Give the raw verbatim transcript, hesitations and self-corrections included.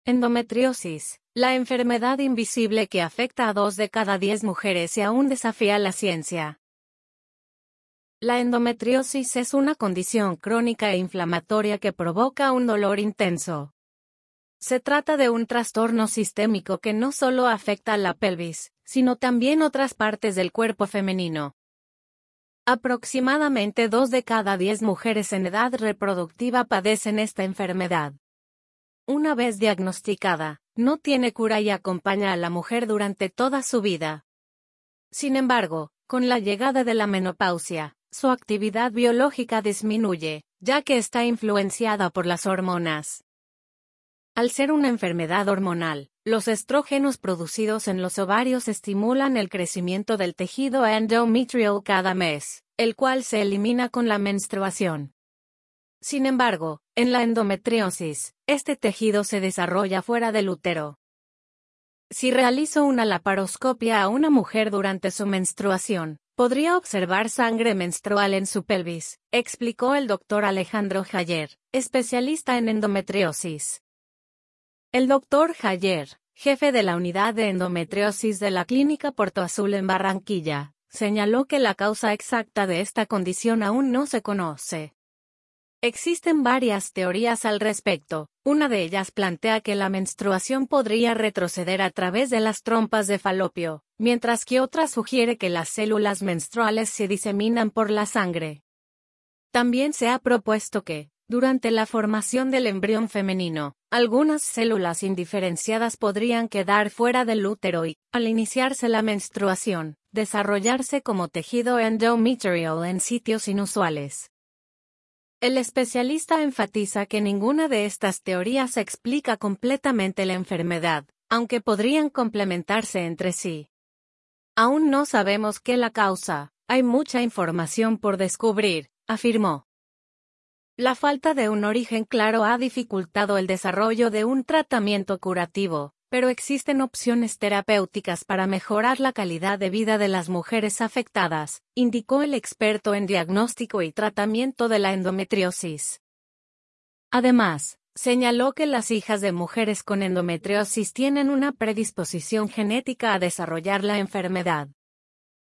Endometriosis, la enfermedad invisible que afecta a dos de cada diez mujeres y aún desafía la ciencia. La endometriosis es una condición crónica e inflamatoria que provoca un dolor intenso. Se trata de un trastorno sistémico que no solo afecta a la pelvis, sino también otras partes del cuerpo femenino. Aproximadamente dos de cada diez mujeres en edad reproductiva padecen esta enfermedad. Una vez diagnosticada, no tiene cura y acompaña a la mujer durante toda su vida. Sin embargo, con la llegada de la menopausia, su actividad biológica disminuye, ya que está influenciada por las hormonas. Al ser una enfermedad hormonal, los estrógenos producidos en los ovarios estimulan el crecimiento del tejido endometrial cada mes, el cual se elimina con la menstruación. Sin embargo, en la endometriosis, este tejido se desarrolla fuera del útero. Si realizo una laparoscopia a una mujer durante su menstruación, podría observar sangre menstrual en su pelvis, explicó el doctor Alejandro Jayer, especialista en endometriosis. El doctor Jayer, jefe de la unidad de endometriosis de la Clínica Puerto Azul en Barranquilla, señaló que la causa exacta de esta condición aún no se conoce. Existen varias teorías al respecto. Una de ellas plantea que la menstruación podría retroceder a través de las trompas de falopio, mientras que otra sugiere que las células menstruales se diseminan por la sangre. También se ha propuesto que, durante la formación del embrión femenino, algunas células indiferenciadas podrían quedar fuera del útero y, al iniciarse la menstruación, desarrollarse como tejido endometrial en sitios inusuales. El especialista enfatiza que ninguna de estas teorías explica completamente la enfermedad, aunque podrían complementarse entre sí. Aún no sabemos qué la causa, hay mucha información por descubrir, afirmó. La falta de un origen claro ha dificultado el desarrollo de un tratamiento curativo, pero existen opciones terapéuticas para mejorar la calidad de vida de las mujeres afectadas, indicó el experto en diagnóstico y tratamiento de la endometriosis. Además, señaló que las hijas de mujeres con endometriosis tienen una predisposición genética a desarrollar la enfermedad.